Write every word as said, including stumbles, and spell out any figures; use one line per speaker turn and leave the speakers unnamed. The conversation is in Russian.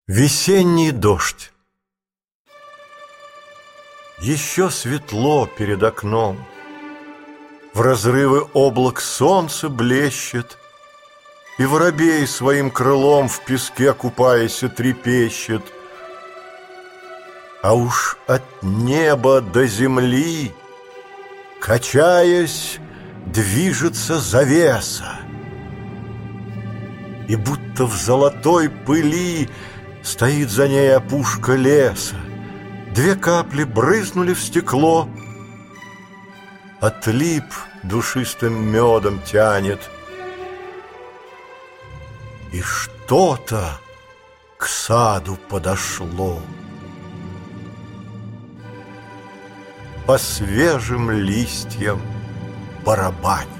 Весенний дождь. Еще светло перед окном, в разрывы облак солнце блещет, и воробей своим крылом в песке, купаясь, трепещет. А уж от неба до земли, качаясь, движется завеса, и будто в золотой пыли стоит за ней опушка леса. Две капли брызнули в стекло, от лип душистым медом тянет, и что-то к саду подошло. По свежим листьям барабанит.